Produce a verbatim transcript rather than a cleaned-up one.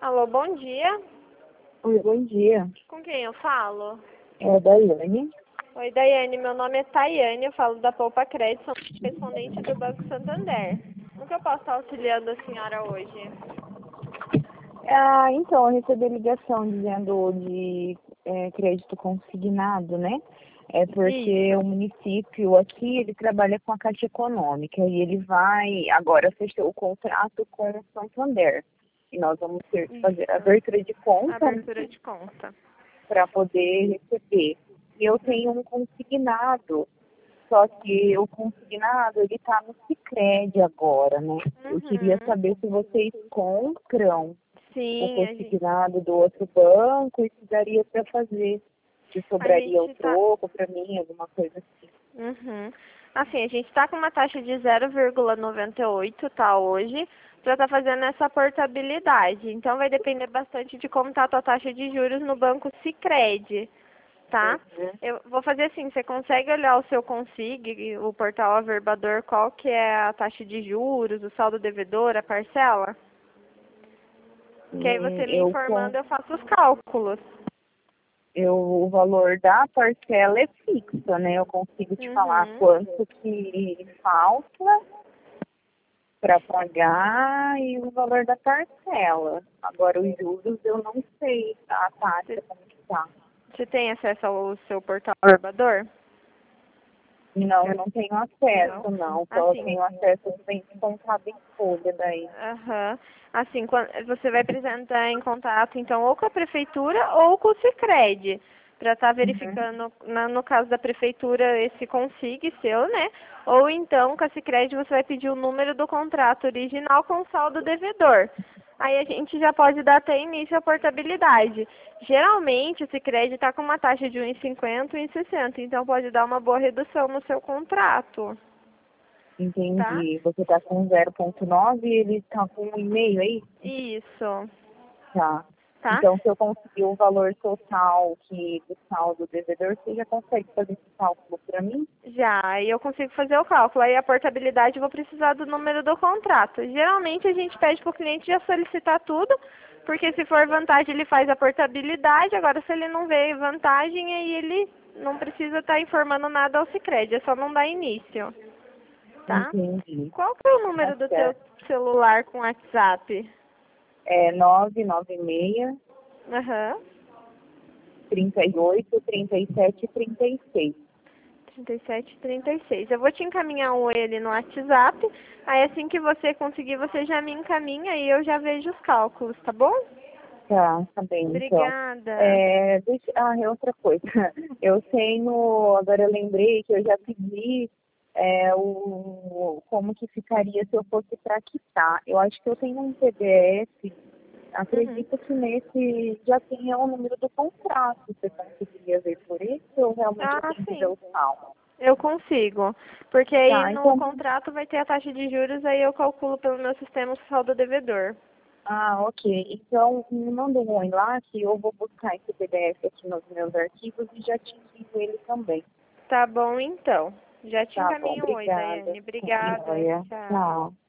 Alô, bom dia. Oi, bom dia. Com quem eu falo? É a Daiane. Oi, Daiane. Meu nome é Tayane. Eu falo da Poupa Crédito, sou correspondente do Banco Santander. No que eu posso estar auxiliando a senhora hoje? Ah, então, eu recebi ligação dizendo de é, crédito consignado, né? É porque Isso. o município aqui, ele trabalha com a Caixa Econômica e ele vai, agora fechou o contrato com o Santander. E nós vamos ter que fazer a Isso. abertura de conta Abertura de conta. para poder receber. E eu tenho um consignado. Só que o consignado, ele está no Sicredi agora, né? Eu queria Uhum. saber se vocês compram o Sim, a gente, consignado do outro banco e se daria para fazer. Se a sobraria o gente tá... troco para mim, alguma coisa assim. Uhum. Assim, a gente está com uma taxa de zero vírgula noventa e oito, tá, hoje, para estar fazendo essa portabilidade. Então, vai depender bastante de como está a tua taxa de juros no banco Sicredi, tá? Uhum. Eu vou fazer assim, você consegue olhar o seu Consig, o portal Averbador, qual que é a taxa de juros, o saldo devedor, a parcela? Que aí Hum, você me eu, com, informando, eu faço os cálculos. eu, o valor da parcela é fixo, né? Eu consigo te falar Uhum. quanto que falta para pagar e o valor da parcela. Agora, os juros eu não sei a taxa como que tá. Você tem acesso ao seu portal Averbador? Não, eu não tenho Não. acesso, não. Só Assim, tenho acesso bem contado em folha daí. aham. Assim, quan- você vai precisar entrar em contato, então, ou com a prefeitura ou com o Sicredi, para estar Uhum. verificando, na- no caso da prefeitura, esse consigne seu, né? Ou então, com a Sicredi, você vai pedir o número do contrato original com o saldo devedor. Aí a gente já pode dar até início à portabilidade. Geralmente, o Sicredi está com uma taxa de um vírgula cinquenta e um vírgula sessenta, então pode dar uma boa redução no seu contrato, tá? Entendi. Você tá com zero ponto nove e ele tá com um e meio aí? Isso, Tá. tá? Então, se eu conseguir o valor total que do saldo devedor, você já consegue fazer esse cálculo para mim? Já, aí eu consigo fazer o cálculo. Aí a portabilidade eu vou precisar do número do contrato. Geralmente a gente pede para o cliente já solicitar tudo, porque se for vantagem ele faz a portabilidade, agora se ele não vê vantagem, aí ele não precisa estar informando nada ao Sicredi, é só não dar início, tá? Entendi. Qual que é o Tá número do teu certo. celular com WhatsApp? É nove nove seis, Aham. trinta e oito, trinta e sete, trinta e seis. trinta e sete, trinta e seis. Eu vou te encaminhar um oi ali no WhatsApp. Aí assim que você conseguir, você já me encaminha e eu já vejo os cálculos, tá bom? Tá, tá bem, então. Obrigada. É, deixa, ah, é outra coisa. Eu tenho, agora eu lembrei que eu já pedi é, o, como que ficaria se eu fosse para quitar. Eu acho que eu tenho um P D F, Uhum. acredito que nesse já tenha o número do contrato. Você conseguiria ver por isso ou realmente eu Ah, tenho que ver sim. o saldo? Eu consigo. Porque aí Tá, no então, contrato vai ter a taxa de juros, aí eu calculo pelo meu sistema o saldo devedor. ah, ok. Então, me manda um oi lá que eu vou buscar esse P D F aqui nos meus arquivos e já te envio ele também. Tá bom, então. Já te Tá bom, encaminho o oi, obrigada. Daiane. Obrigada. Olha, Tchau. tchau.